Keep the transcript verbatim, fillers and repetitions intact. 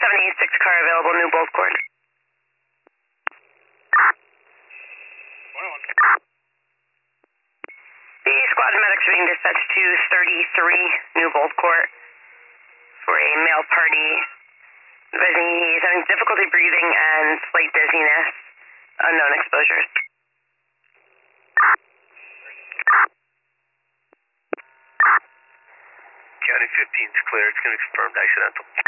seven eight six car available, New Bolt Court. The squad medics are being dispatched to thirty-three New Bolt Court for a male party. Advising he's having difficulty breathing and slight dizziness. Unknown exposures. County fifteen's clear. It's going to be confirmed accidental.